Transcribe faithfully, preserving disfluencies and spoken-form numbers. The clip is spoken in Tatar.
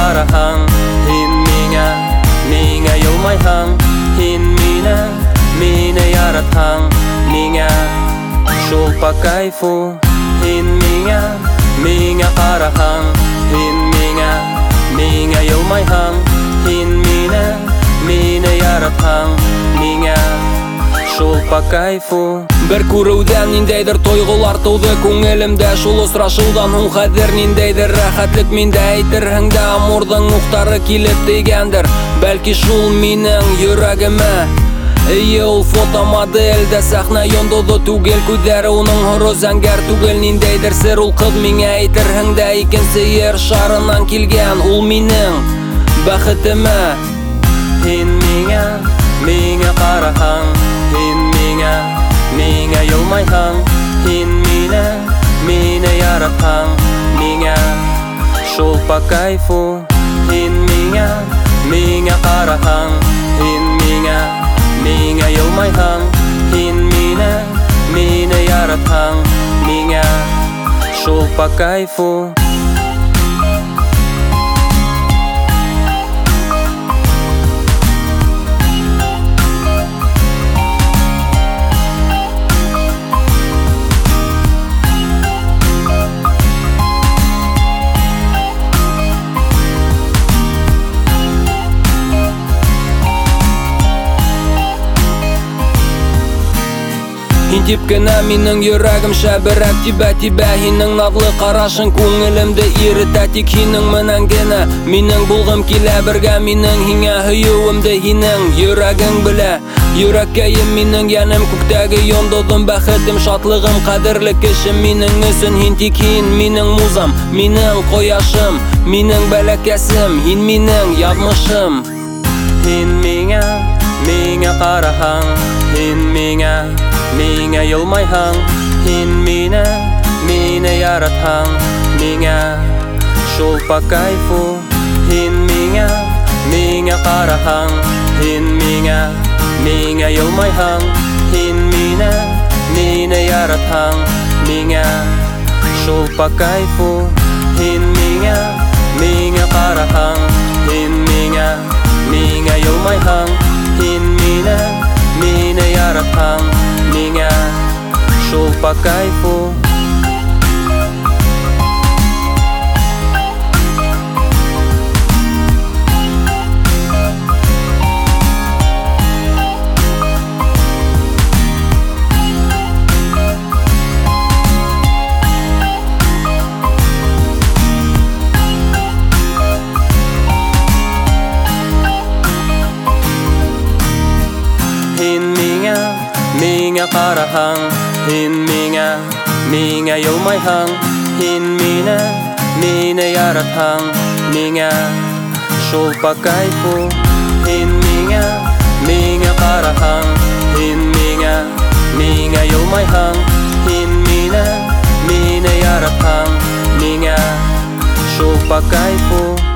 караһаң, һин миңа, миңа елмайһаң, һин мине, мине яратһаң, миңа шул по кайфу. Һин миңа, миңа караһаң, һин миңа, миңа елмайһаң, һин мине, мине яратһаң, миңа шул по кайфу. Бер күрүдән ниндәйдер тойгылар туды күңелемдә, шул осрашудан һуң хәзер ниндәйдер рәхәтлек миндә, әйтерһең дә амурның уктары килеп тейгәндер, бәлки шул минең йөрәгемә. Ие, ул фотомодель дә сәхнә йондозы түгел, күзләре уның хоры зәңгәр түгел, ниндәйдер сер ул кыз миңа, әйтерһең дә икенче ер шарыннан килгән, ул минең бәхетемә. Һин миңа, миңа караһаң, һин миңа, миңа елмайһаң, һин мине, мине яратһаң, миңа шул по кайфу. Һин миңа, миңа караһаң, һин миңа, миңа елмайһаң, һин мине, мине яратһаң, миңа шул по кайфу. Һин тип кенә минең йөрәгем шәберәк тибә-тибә, һинең наҙлы ҡарашың күңелемде иретә, тик һинең менән генә минең булғым килә бергә, минең һиңә һөйөүемде һинең йөрәгең белә. Йөрәккәйем минең йәнем, күктәге йондоҙом, бәхетем, шатлығым, ҡәҙерле кешем, минең өсөн һин, тик һин минең музам, минең ҡояшым, минең бәләкәсем, һин минең яҙмышым. Һин миңа, миңа караһаң, һин миңа, миңа елмайһаң, һин мине, мине яратһаң, миңа шул по кайфу. Һин миңа, миңа караһаң, һин миңа, миңа елмайһаң, һин мине, мине яратһаң, миңа шул по кайфу. Һин миңа, миңа караһаң, һин миңа, миңа елмайһаң, һин мине, мине яратһаң, миңа шул по кайфу. Һин миңа, миңа караһаң, һин миңа, миңа елмайһаң, һин мине, мине яратһаң, миңа шул по кайфу. Һин миңа, миңа караһаң, һин миңа, миңа елмайһаң, һин мине, мине яратһаң, миңа шул по кайфу.